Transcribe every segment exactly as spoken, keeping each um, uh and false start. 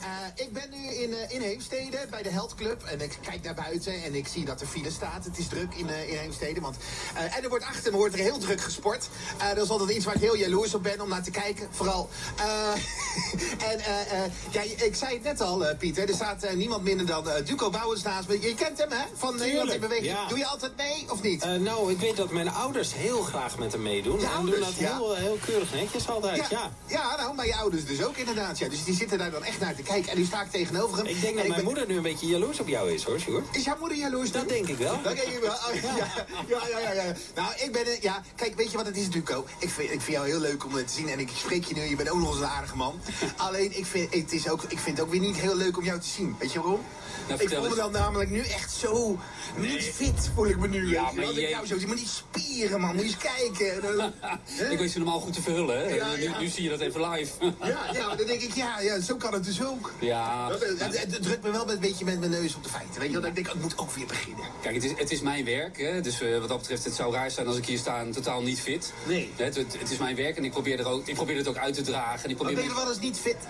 Uh, ik ben nu in, uh, in Heemstede bij de Health Club. En ik kijk naar buiten en ik zie dat er file staat. Het is druk in, uh, in Heemstede. Want, uh, en er wordt achter me wordt er heel druk gesport. Uh, dat is altijd iets waar ik heel jaloers op ben om naar te kijken. Vooral. Uh, en uh, uh, ja, ik zei het net al, uh, Pieter. Er staat uh, niemand minder dan uh, Duco Bouwens naast me. Je kent hem, hè? Van Nederland in Beweging. Ja. Doe je altijd mee of niet? Uh, nou, ik weet dat mijn ouders heel graag met hem meedoen. Je en ouders, doen dat ja. heel, heel keurig netjes altijd, ja. Ja, ja nou, maar je ouders dus ook inderdaad. Ja. Dus die zitten daar dan echt naar te kijken. En nu sta ik tegenover hem. Ik denk dat en mijn ben... moeder nu een beetje jaloers op jou is, hoor, Sjoerd. Is jouw moeder jaloers? Dat denk ik wel. Dat denk ik wel. Oh, ja. Ja, ja, ja, ja. Nou, ik ben... Ja, kijk, weet je wat het is, Duco? Ik vind, ik vind jou heel leuk om het te zien. En ik spreek je nu. Je bent ook nog eens een aardige man. Alleen, ik vind het, is ook, ik vind het ook weer niet heel leuk om jou te zien. Weet je waarom? Nou, ik voel me dan namelijk nu echt zo... Nee. Niet fit voel ik me nu. Ja, maar je... ik jou zo zie. Maar die spieren, man. Moet je eens kijken. Ik weet ze normaal goed te verhullen, hè? Ja, ja. Nu, nu zie je dat even live. Ja, ja, maar dan denk ik, ja, ja, zo kan het dus ook. Ja. Het, het, het drukt me wel een beetje met mijn neus op de feiten. Weet je wat? Ik denk, het moet ook weer beginnen. Kijk, het is, het is mijn werk, hè? Dus uh, wat dat betreft, het zou raar zijn als ik hier sta en totaal niet fit. Nee. Het, het, het is mijn werk en ik probeer, er ook, ik probeer het ook uit te dragen. En ik probeer maar ben je wel eens niet fit?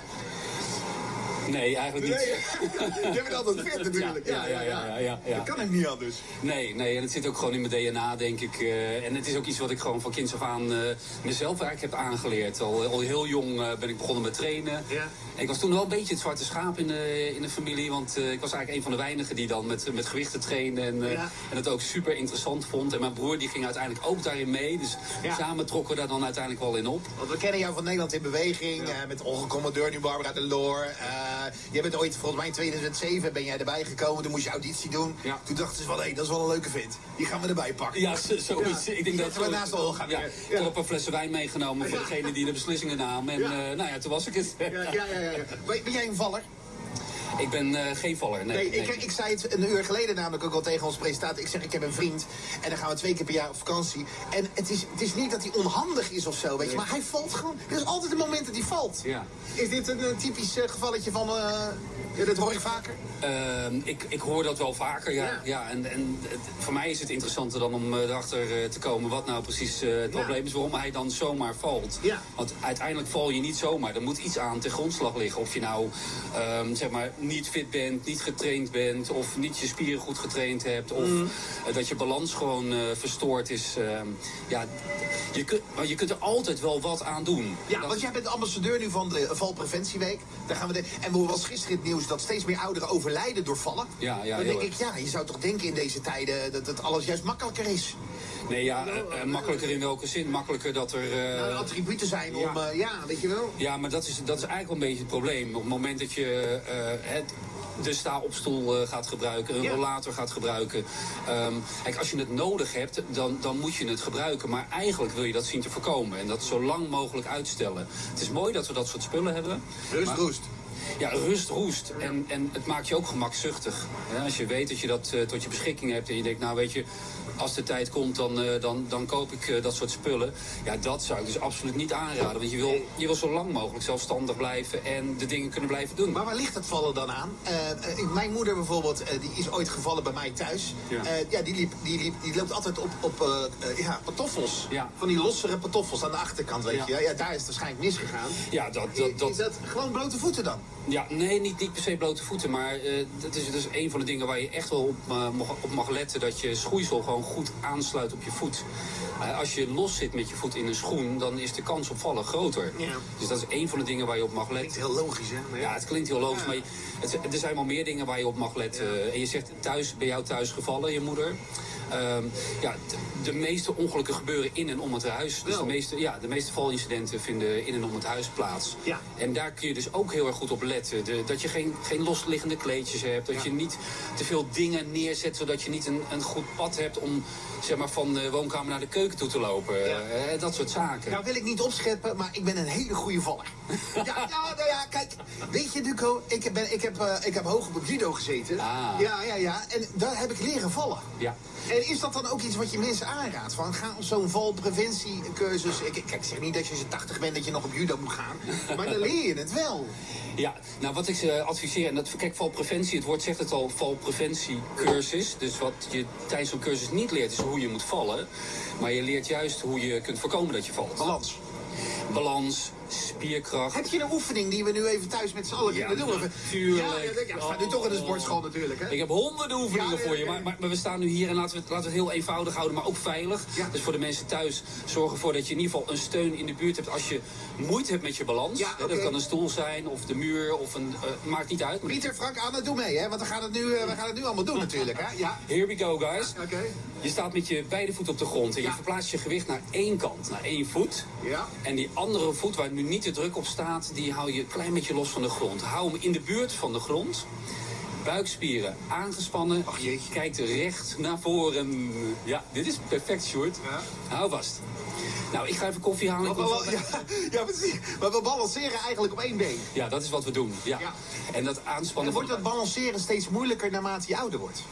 Nee, eigenlijk niet. Nee, je bent altijd fit natuurlijk. Ja, ja, ja. ja, ja, ja. Dat kan ik niet anders. Nee, nee, en het zit ook gewoon in mijn D N A, denk ik. Uh, en het is ook iets wat ik gewoon van kinds af aan uh, mezelf eigenlijk heb aangeleerd. Al, al heel jong uh, ben ik begonnen met trainen. Ja. En ik was toen wel een beetje het zwarte schaap in de, in de familie. Want uh, ik was eigenlijk een van de weinigen die dan met, met gewichten trainde. En, uh, ja. en het ook super interessant vond. En mijn broer die ging uiteindelijk ook daarin mee. Dus ja. samen trokken we daar dan uiteindelijk wel in op. Want we kennen jou van Nederland in Beweging. Ja. Uh, met Olga Commodeur, nu Barbara de Loor. Uh, jij bent ooit, volgens mij in tweeduizend zeven ben jij erbij gekomen. Toen moest je auditie doen. Ja. Toen dachten ze van, hé, hey, dat is wel een leuke vent. Die gaan we erbij pakken. Ja, zo, zo ja. is ik denk dat we naast Olga. Ja, ja. Toen heb een flessen wijn meegenomen voor ja. degene die de beslissingen nam. En ja. Uh, nou ja, toen was ik het. Ja, ja, ja, ja. Ben jij een valler? Ik ben uh, geen valler, nee. nee, nee. Ik, ik zei het een uur geleden namelijk ook al tegen ons presentator. Ik zeg, ik heb een vriend en dan gaan we twee keer per jaar op vakantie. En het is, het is niet dat hij onhandig is of zo, weet je. Nee. Maar hij valt gewoon. Er is altijd een moment dat hij valt. Ja. Is dit een, een typisch uh, gevalletje van... Uh, ja, dat hoor ik vaker? Uh, ik, ik hoor dat wel vaker, ja. ja. ja en, en het, voor mij is het interessanter dan om uh, erachter uh, te komen wat nou precies uh, het ja. probleem is. Waarom hij dan zomaar valt. Ja. Want uiteindelijk val je niet zomaar. Er moet iets aan ten grondslag liggen. Of je nou, um, zeg maar, niet fit bent, niet getraind bent. Of niet je spieren goed getraind hebt. Of mm. uh, dat je balans gewoon uh, verstoord is. Uh, ja, je, kun, maar je kunt er altijd wel wat aan doen. Ja, dat... want jij bent ambassadeur nu van de Valpreventieweek. Daar gaan we de... En we was gisteren het nieuws dat steeds meer ouderen overlijden door vallen. Ja, ja, dan denk erg. ik, ja, je zou toch denken in deze tijden dat het alles juist makkelijker is. Nee, ja, uh, uh, makkelijker in welke zin? Makkelijker dat er... Uh... Nou, attributen zijn ja. om, uh, ja, weet je wel. Ja, maar dat is, dat is eigenlijk wel een beetje het probleem. Op het moment dat je uh, het... de sta-opstoel uh, gaat gebruiken, een ja. rollator gaat gebruiken. Um, kijk, als je het nodig hebt, dan, dan moet je het gebruiken. Maar eigenlijk wil je dat zien te voorkomen. En dat zo lang mogelijk uitstellen. Het is mooi dat we dat soort spullen hebben. Rust, maar... roest. Ja, rust roest. Ja. En, en het maakt je ook gemakzuchtig. Ja, als je weet dat je dat uh, tot je beschikking hebt en je denkt, nou weet je, als de tijd komt, dan, uh, dan, dan koop ik uh, dat soort spullen. Ja, dat zou ik dus absoluut niet aanraden. Want je wil, je wil zo lang mogelijk zelfstandig blijven en de dingen kunnen blijven doen. Maar waar ligt het vallen dan aan? Uh, uh, mijn moeder bijvoorbeeld, uh, die is ooit gevallen bij mij thuis. Ja, uh, ja die, liep, die, liep, die loopt altijd op, op uh, uh, ja, pantoffels. Ja. Van die lossere pantoffels aan de achterkant, weet ja. je. Ja, daar is het waarschijnlijk misgegaan. Ja, dat, dat, dat... Is dat gewoon blote voeten dan? Ja, nee, niet, niet per se blote voeten, maar uh, dat is dus een van de dingen waar je echt wel op, uh, op mag letten, dat je schoeisel gewoon goed aansluit op je voet. Uh, als je los zit met je voet in een schoen, dan is de kans op vallen groter. Ja. Dus dat is een van de dingen waar je op mag letten. Het klinkt heel logisch, hè? Maar ja. ja, het klinkt heel logisch, ja. maar je, het, er zijn wel meer dingen waar je op mag letten. Ja. En je zegt, thuis, bij jou thuis gevallen, je moeder? Um, ja, de, de meeste ongelukken gebeuren in en om het huis. Dus de meeste, ja, de meeste valincidenten vinden in en om het huis plaats. Ja. En daar kun je dus ook heel erg goed op letten. De, dat je geen, geen losliggende kleedjes hebt. Dat ja. je niet te veel dingen neerzet, zodat je niet een, een goed pad hebt om, zeg maar, van de woonkamer naar de keuken toe te lopen. Ja. Uh, dat soort zaken. Nou wil ik niet opscheppen, maar ik ben een hele goede valler. ja, ja, nou ja, kijk. Weet je, Duco, ik, ben, ik, heb, uh, ik heb hoog op het judo gezeten. Ah. Ja, ja, ja. En daar heb ik leren vallen. Ja. En is dat dan ook iets wat je mensen aanraadt? Van, ga op zo'n valpreventiecursus. Ik, ik, ik zeg niet dat je ze tachtig bent dat je nog op judo moet gaan. Maar dan leer je het wel. Ja, nou wat ik ze adviseer, en dat, kijk, valpreventie, het woord zegt het al, valpreventiecursus. Dus wat je tijdens zo'n cursus niet leert, is hoe je moet vallen. Maar je leert juist hoe je kunt voorkomen dat je valt. Balans. balans, spierkracht. Heb je een oefening die we nu even thuis met z'n allen Ja, kunnen doen? Even- tuurlijk. Ja, ja, ja, we staan nu toch in de sportschool natuurlijk, hè? Ik heb honderden oefeningen Ja, ja, voor je, ja. maar, maar, maar we staan nu hier en laten we, het, laten we het heel eenvoudig houden, maar ook veilig. Ja. Dus voor de mensen thuis, zorg ervoor dat je in ieder geval een steun in de buurt hebt als je moeite hebt met je balans. Ja, Hè, oké. Dat kan een stoel zijn, of de muur, of een... Uh, maakt niet uit. Pieter, Frank, Anne, doe mee, hè? Want we gaan het nu, uh, we gaan het nu allemaal doen natuurlijk, hè? Ja. Here we go, guys. Oké. Je staat met je beide voeten op de grond en je Ja. verplaatst je gewicht naar één kant, naar één voet. Ja. En die andere voet, waar nu niet de druk op staat, die hou je een klein beetje los van de grond. Hou hem in de buurt van de grond. Buikspieren aangespannen. Ach, jeetje. Kijkt recht naar voren. Ja, dit is perfect, Sjoerd. Ja. Hou vast. Nou, ik ga even koffie halen. Ik Maar, kom we- zo- ja, ja, precies. Maar we balanceren eigenlijk op één been. Ja, dat is wat we doen. Ja. Ja. En dat En aanspannen wordt van... dat balanceren steeds moeilijker naarmate je ouder wordt?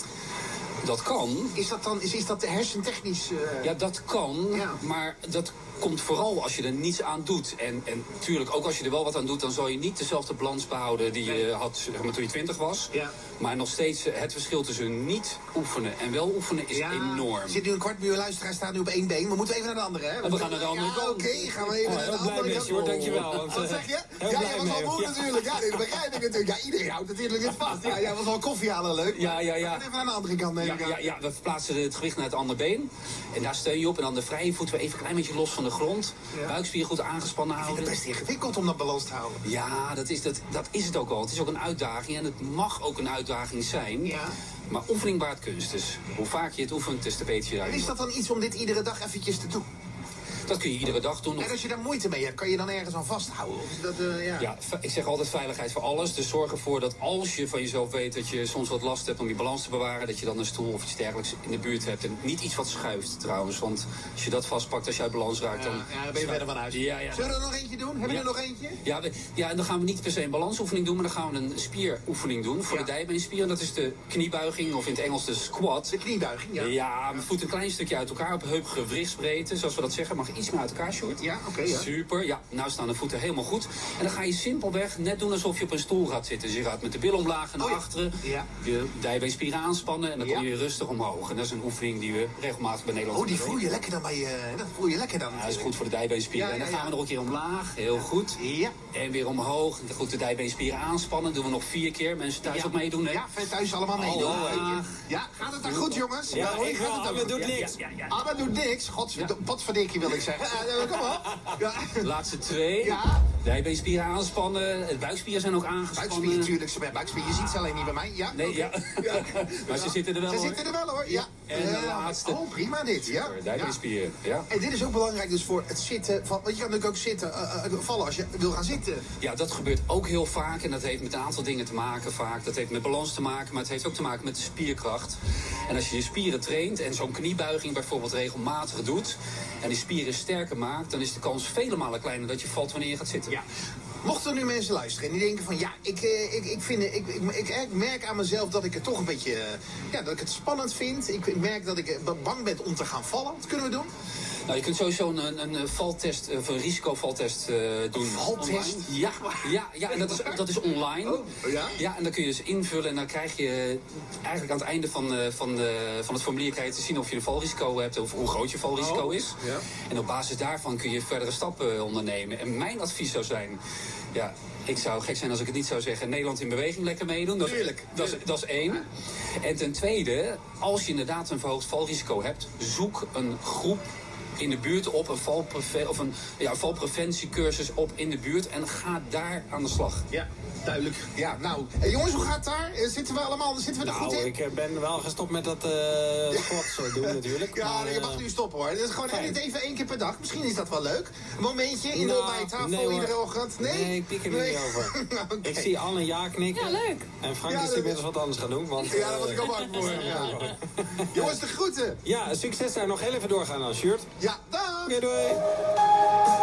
Dat kan. Is dat dan is, is dat hersentechnisch? Uh... Ja, dat kan, Ja. maar dat komt vooral als je er niets aan doet. En, en natuurlijk, ook als je er wel wat aan doet, dan zal je niet dezelfde balans behouden die je had zeg maar, toen je twintig was. Ja. Maar nog steeds, eh, het verschil tussen niet oefenen en wel oefenen is enorm. Er zit nu een kwart miljoen luisteraars staan nu op één been. We moeten even naar de andere, hè? we gaan naar de andere ja, kant. Oké, gaan we even Oh, naar de heel blij andere mee, kant. Sjoerd, dankjewel, want, Wat eh, zeg je? heel Ja, blij jij was mee, al moe ja. natuurlijk. Ja, nee, dat begrijp ik natuurlijk. Ja, iedereen houdt natuurlijk dit vast. Ja, jij was al koffie halen, leuk. Ja, ja, ja. We gaan even naar de andere kant, neem Ja, ik aan. ja, ja, we verplaatsen het gewicht naar het andere been. En daar steun je op. En dan de vrije voet weer even een klein beetje los van de grond. Ja. Buikspieren goed aangespannen Ik vind het houden. best ingewikkeld om dat balans te houden. Ja, dat is, dat, dat is het ook al. Het is ook een uitdaging. En het mag ook een uitdaging zijn. Ja. Maar oefening baart kunst. Dus hoe vaak je het oefent, des te beter je En daarin is dat dan iets om dit iedere dag eventjes te doen? Dat kun je iedere dag doen. Of- En als je daar moeite mee hebt, kan je dan ergens aan vasthouden? Of is dat, eh, ja. Ja, ve- ik zeg altijd veiligheid voor alles. Dus zorg ervoor dat als je van jezelf weet dat je soms wat last hebt om je balans te bewaren, dat je dan een stoel of iets dergelijks in de buurt hebt. En niet iets wat schuift trouwens. Want als je dat vastpakt, als je uit balans raakt, dan... Ja, ja, dan ben je verder van huis. Ja, ja. Zullen we er nog eentje doen? Hebben we Ja. er nog eentje? Ja, we- ja, en dan gaan we niet per se een balansoefening doen, maar dan gaan we een spieroefening doen voor Ja. de dijbeenspier. En dat is de kniebuiging, of in het Engels de squat. De kniebuiging, ja. Ja, mijn voet een klein stukje uit elkaar op heupgewrichtsbreedte, zoals we dat zeggen. Mag iets meer uit elkaar, Sjoerd. Ja, oké, ja. Super, ja. Nou staan de voeten helemaal goed. En dan ga je simpelweg net doen alsof je op een stoel gaat zitten. Dus je gaat met de bil omlaag en naar Oh ja. achteren. Ja. Je dijbeenspieren aanspannen en dan Ja. kom je weer rustig omhoog. En dat is een oefening die we regelmatig bij Nederland Oh, die doen. voel je lekker dan bij je... Dat voel je lekker dan. Ja, dat is goed voor de dijbeenspieren. Ja, ja, En dan gaan ja. we nog een keer omlaag. Heel goed. Ja. En weer omhoog. Goed de dijbeenspieren aanspannen. Doen we nog vier keer. Mensen thuis Ja. ook meedoen, hè? Ja, vet thuis allemaal mee. Hallo. Ja, gaat het dan goed, jongens? Ja, hoor, ik gaat wel. het dan We goed? doen Ja, niks. ja, ja, ja. Ah, dat doet niks. God, Ja. potverdikkie wil ik zeggen. Eh, eh, kom op. Ja. Laatste twee. Ja. Dijbeenspieren aanspannen. De buikspieren zijn ook aangespannen. Buikspier, natuurlijk. Ze bij buikspier. Je ziet ze alleen niet bij mij. Ja. Nee, oké. ja. Maar ze zitten er wel, Ze hoor. zitten er wel, hoor. Ja. En de Eh, laatste. Oh, prima dit. Ja. Super, Ja. dijbeenspieren. Ja. En dit is ook belangrijk dus voor het zitten. Van, want je kan natuurlijk ook zitten, eh, eh, vallen als je wil gaan zitten. Ja, dat gebeurt ook heel vaak. En dat heeft met een aantal dingen te maken vaak. Dat heeft met balans te maken, maar het heeft ook te maken met de spierkracht. En als je je spieren traint en zo'n kniebuiging bijvoorbeeld regelmatig doet... en die spieren sterker maakt, dan is de kans vele malen kleiner dat je valt wanneer je gaat zitten. Ja. Mochten er nu mensen luisteren en die denken van ja, ik, eh, ik, ik, vind, ik, ik, ik, ik merk aan mezelf dat ik het toch een beetje, eh, ja, dat ik het spannend vind. Ik, ik merk dat ik eh, bang ben om te gaan vallen. Wat kunnen we doen? Nou, je kunt sowieso een, een, een valtest, of een risicovaltest eh doen. valtest? Online. Ja, ja, ja, en dat is, dat is online. Oh, ja? Ja, en dan kun je dus invullen en dan krijg je eigenlijk aan het einde van, eh, van, de, van het formulier krijg je te zien of je een valrisico hebt of hoe groot je valrisico Oh, is. ja. En op basis daarvan kun je verdere stappen ondernemen. En mijn advies zou zijn, ja, ik zou gek zijn als ik het niet zou zeggen, Nederland in beweging lekker meedoen. Dat, is- Tuurlijk, dat, is, dat is één. En ten tweede, als je inderdaad een verhoogd valrisico hebt, zoek een groep in de buurt op, een, valpreve- of een ja, valpreventiecursus op in de buurt en ga daar aan de slag. Ja, duidelijk. Ja, nou, eh, jongens, hoe gaat het daar? Eh, Zitten we allemaal, zitten we er goed Nou, in? ik eh, ben wel gestopt met dat eh squats eh, doen natuurlijk. Ja, maar, je mag eh, nu stoppen hoor. Het is gewoon fijn. even één keer per dag. Misschien is dat wel leuk. Een momentje in de Nou, ontbijttafel nee, hoor. iedere ochtend. Nee, Nee, ik piek er niet over. Oké. Ik zie Anne ja knikken. Ja, leuk. En Frank Ja, is dat- inmiddels wat anders gaan doen. Want, Ja, daar was eh, ik al bang voor. Ja. Jongens, de groeten. ja, succes daar nog heel even doorgaan dan, Sjoerd. Ja, dag. Oké, doei.